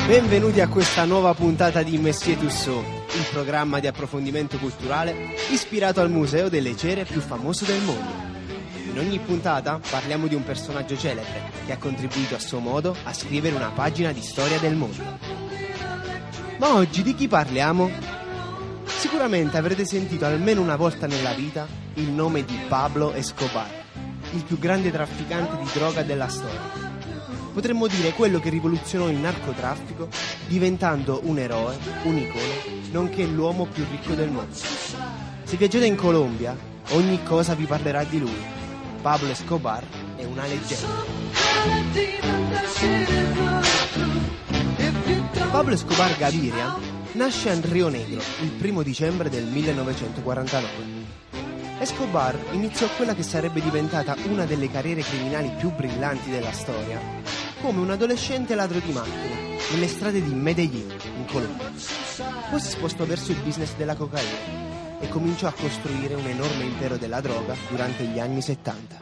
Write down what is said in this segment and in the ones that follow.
Benvenuti a questa nuova puntata di Messier Tussauds, il programma di approfondimento culturale ispirato al museo delle cere più famoso del mondo. In ogni puntata parliamo di un personaggio celebre che ha contribuito a suo modo a scrivere una pagina di storia del mondo. Ma oggi di chi parliamo? Sicuramente avrete sentito almeno una volta nella vita il nome di Pablo Escobar, il più grande trafficante di droga della storia. Potremmo dire quello che rivoluzionò il narcotraffico, diventando un eroe, un'icona, nonché l'uomo più ricco del mondo. Se viaggiate in Colombia, ogni cosa vi parlerà di lui. Pablo Escobar è una leggenda. Pablo Escobar Gaviria nasce a Rio Negro il 1 dicembre del 1949. Escobar iniziò quella che sarebbe diventata una delle carriere criminali più brillanti della storia, come un adolescente ladro di macchine nelle strade di Medellín, in Colombia. Poi si spostò verso il business della cocaina e cominciò a costruire un enorme impero della droga durante gli anni 70.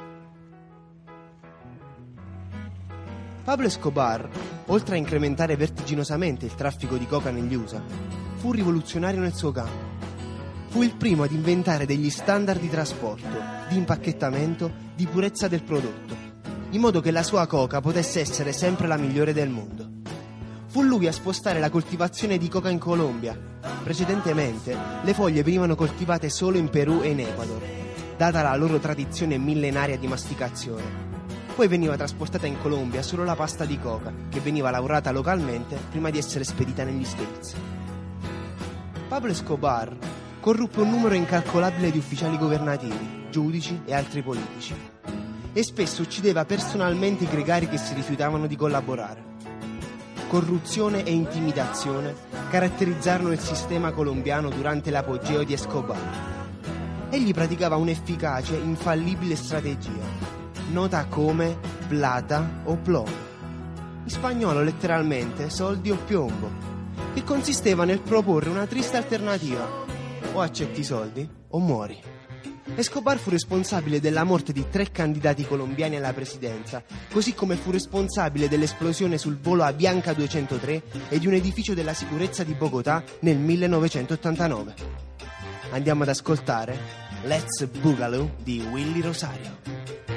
Pablo Escobar, oltre a incrementare vertiginosamente il traffico di coca negli USA, fu rivoluzionario nel suo campo. Fu il primo ad inventare degli standard di trasporto, di impacchettamento, di purezza del prodotto, in modo che la sua coca potesse essere sempre la migliore del mondo. Fu lui a spostare la coltivazione di coca in Colombia. Precedentemente, le foglie venivano coltivate solo in Perù e in Ecuador, data la loro tradizione millenaria di masticazione. Poi veniva trasportata in Colombia solo la pasta di coca, che veniva lavorata localmente prima di essere spedita negli States. Pablo Escobar corruppe un numero incalcolabile di ufficiali governativi, giudici e altri politici, e spesso uccideva personalmente i gregari che si rifiutavano di collaborare. Corruzione e intimidazione caratterizzarono il sistema colombiano durante l'apogeo di Escobar. Egli praticava un'efficace, infallibile strategia, nota come plata o plomo, in spagnolo letteralmente soldi o piombo, che consisteva nel proporre una triste alternativa: o accetti i soldi o muori. Escobar fu responsabile della morte di 3 candidati colombiani alla presidenza, così come fu responsabile dell'esplosione sul volo Avianca 203 e di un edificio della sicurezza di Bogotà nel 1989. Andiamo ad ascoltare Let's Boogaloo di Willy Rosario.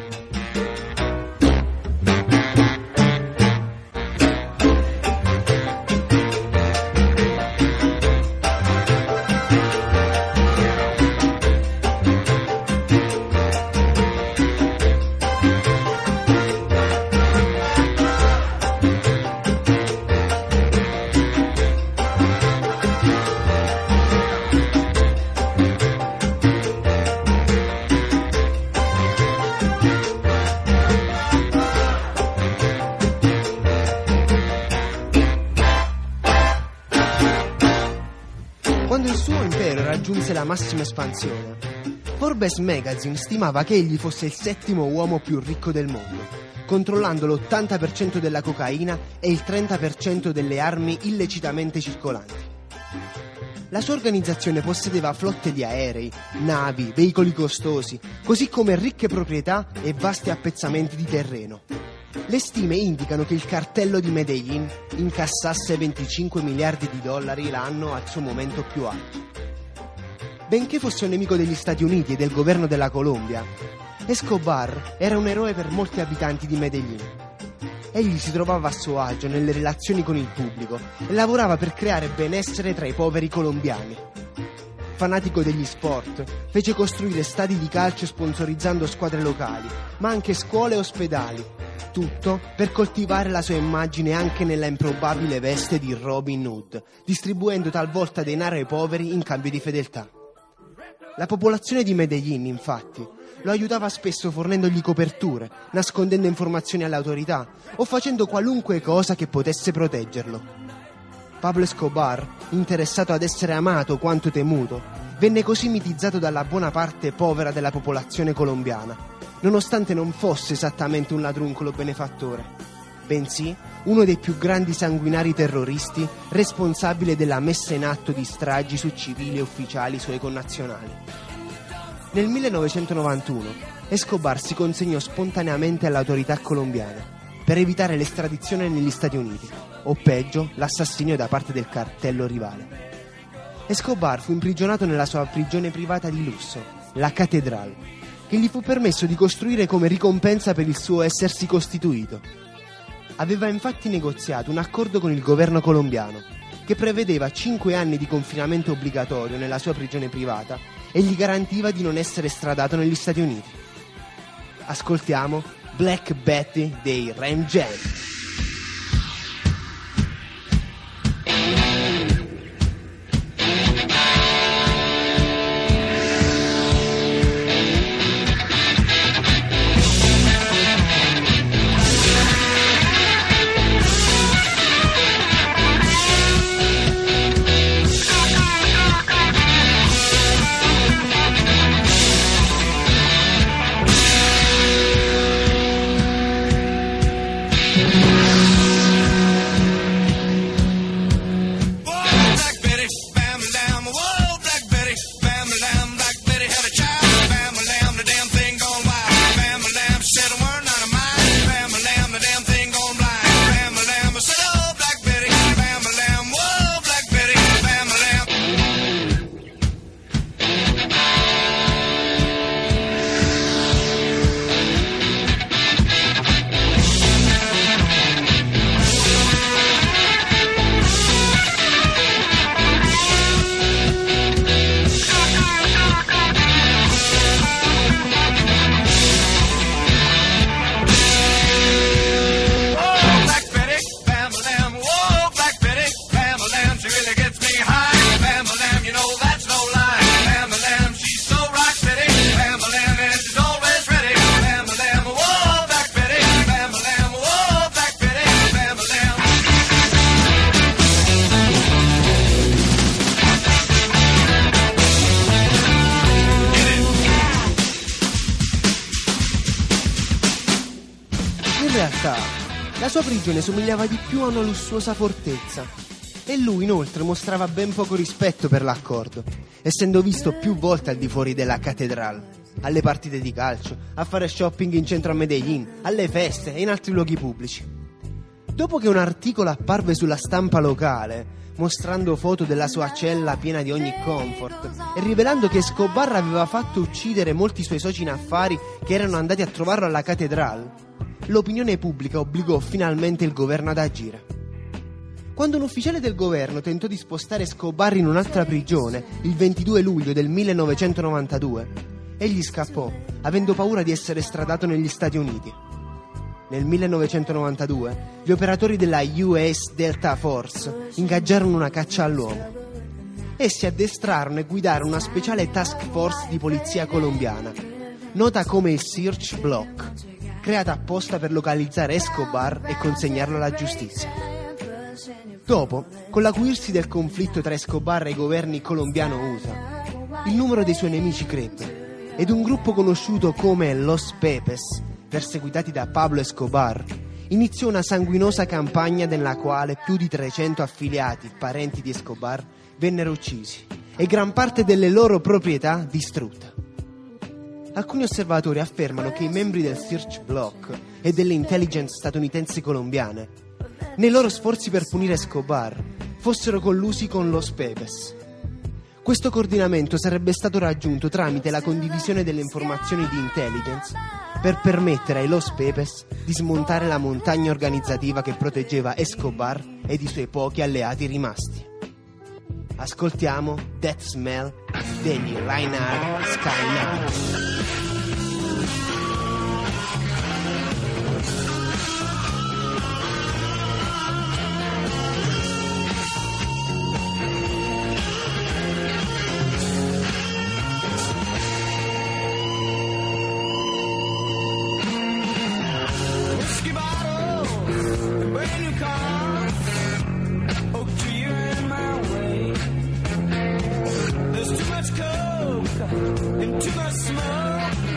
Quando il suo impero raggiunse la massima espansione, Forbes Magazine stimava che egli fosse il 7° uomo più ricco del mondo, controllando l'80% della cocaina e il 30% delle armi illecitamente circolanti. La sua organizzazione possedeva flotte di aerei, navi, veicoli costosi, così come ricche proprietà e vasti appezzamenti di terreno. Le stime indicano che il cartello di Medellín incassasse 25 miliardi di dollari l'anno al suo momento più alto. Benché fosse un nemico degli Stati Uniti e del governo della Colombia, Escobar era un eroe per molti abitanti di Medellín. Egli si trovava a suo agio nelle relazioni con il pubblico e lavorava per creare benessere tra i poveri colombiani. Fanatico degli sport, fece costruire stadi di calcio sponsorizzando squadre locali, ma anche scuole e ospedali. Tutto per coltivare la sua immagine anche nella improbabile veste di Robin Hood, distribuendo talvolta denaro ai poveri in cambio di fedeltà. La popolazione di Medellín, infatti, lo aiutava spesso fornendogli coperture, nascondendo informazioni alle autorità o facendo qualunque cosa che potesse proteggerlo. Pablo Escobar, interessato ad essere amato quanto temuto, venne così mitizzato dalla buona parte povera della popolazione colombiana, nonostante non fosse esattamente un ladruncolo benefattore, bensì uno dei più grandi sanguinari terroristi responsabile della messa in atto di stragi su civili e ufficiali suoi connazionali. Nel 1991 Escobar si consegnò spontaneamente alle autorità colombiane per evitare l'estradizione negli Stati Uniti. o peggio, l'assassinio da parte del cartello rivale. Escobar fu imprigionato nella sua prigione privata di lusso, la Catedral, che gli fu permesso di costruire come ricompensa per il suo essersi costituito. Aveva infatti negoziato un accordo con il governo colombiano che prevedeva 5 anni di confinamento obbligatorio nella sua prigione privata e gli garantiva di non essere estradato negli Stati Uniti. Ascoltiamo Black Betty dei Ram Jam. In realtà, la sua prigione somigliava di più a una lussuosa fortezza e lui inoltre mostrava ben poco rispetto per l'accordo, essendo visto più volte al di fuori della Catedral, alle partite di calcio, a fare shopping in centro a Medellin, alle feste e in altri luoghi pubblici. Dopo che un articolo apparve sulla stampa locale mostrando foto della sua cella piena di ogni comfort e rivelando che Escobar aveva fatto uccidere molti suoi soci in affari che erano andati a trovarlo alla Catedral, l'opinione pubblica obbligò finalmente il governo ad agire. Quando un ufficiale del governo tentò di spostare Escobar in un'altra prigione il 22 luglio del 1992, egli scappò, avendo paura di essere estradato negli Stati Uniti. Nel 1992 gli operatori della US Delta Force ingaggiarono una caccia all'uomo. Essi addestrarono e guidarono una speciale task force di polizia colombiana, nota come il Search Block, creata apposta per localizzare Escobar e consegnarlo alla giustizia. Dopo, con l'acuirsi del conflitto tra Escobar e i governi colombiano-USA, il numero dei suoi nemici crebbe ed un gruppo conosciuto come Los Pepes, perseguitati da Pablo Escobar, iniziò una sanguinosa campagna nella quale più di 300 affiliati, parenti di Escobar, vennero uccisi e gran parte delle loro proprietà distrutta. Alcuni osservatori affermano che i membri del Search Block e delle intelligence statunitensi colombiane, nei loro sforzi per punire Escobar, fossero collusi con Los Pepes. Questo coordinamento sarebbe stato raggiunto tramite la condivisione delle informazioni di intelligence per permettere ai Los Pepes di smontare la montagna organizzativa che proteggeva Escobar ed i suoi pochi alleati rimasti. Ascoltiamo Death Smell degli Reinhard Skyline. And too much smoke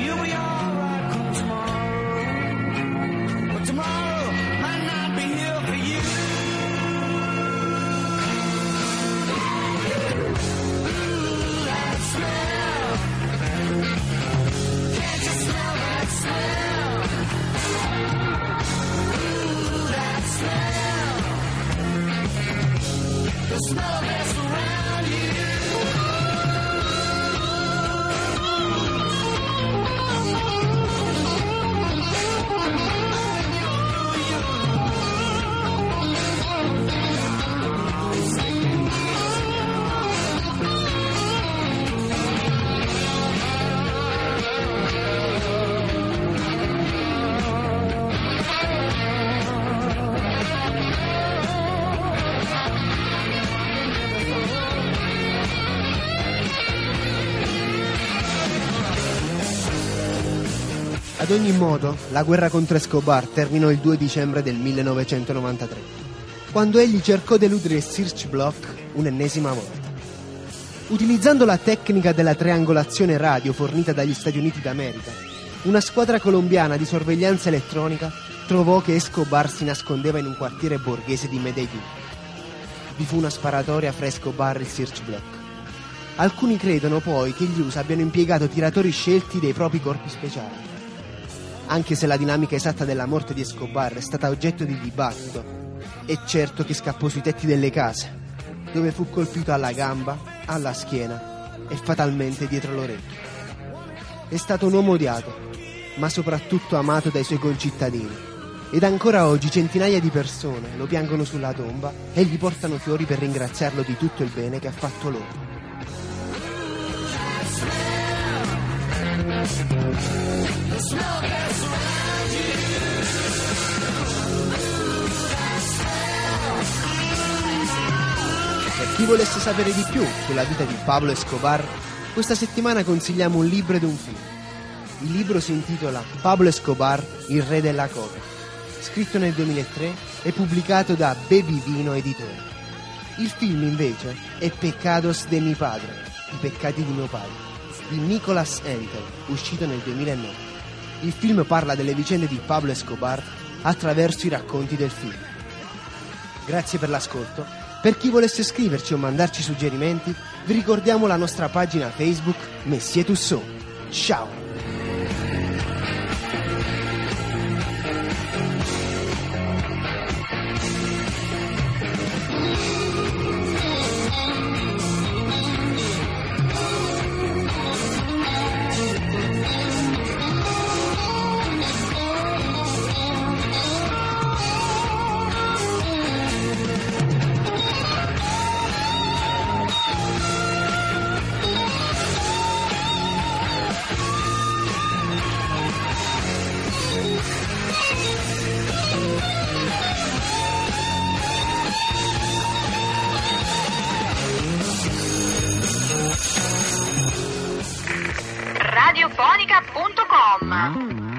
you'll be alright come tomorrow. But tomorrow might not be here for you. Ooh, that smell. Can't you smell that smell? Ooh, that smell. The smell that's around you. Ad ogni modo, la guerra contro Escobar terminò il 2 dicembre del 1993, quando egli cercò di eludere il search block un'ennesima volta. Utilizzando la tecnica della triangolazione radio fornita dagli Stati Uniti d'America, una squadra colombiana di sorveglianza elettronica trovò che Escobar si nascondeva in un quartiere borghese di Medellín. Vi fu una sparatoria fra Escobar e il search block. Alcuni credono poi che gli USA abbiano impiegato tiratori scelti dei propri corpi speciali. Anche se la dinamica esatta della morte di Escobar è stata oggetto di dibattito, è certo che scappò sui tetti delle case, dove fu colpito alla gamba, alla schiena e fatalmente dietro l'orecchio. È stato un uomo odiato, ma soprattutto amato dai suoi concittadini, ed ancora oggi centinaia di persone lo piangono sulla tomba e gli portano fiori per ringraziarlo di tutto il bene che ha fatto loro. Per chi volesse sapere di più sulla vita di Pablo Escobar, questa settimana consigliamo un libro ed un film. Il libro si intitola Pablo Escobar, il re della coca, scritto nel 2003 e pubblicato da Bevi Vino Editore. Il film invece è Pecados de mi padre, i peccati di mio padre, di Nicolas Entel, uscito nel 2009. Il film parla delle vicende di Pablo Escobar attraverso i racconti del film. Grazie per l'ascolto. Per chi volesse scriverci o mandarci suggerimenti, vi ricordiamo la nostra pagina Facebook Messier Tussaud. Ciao! radiofonica.com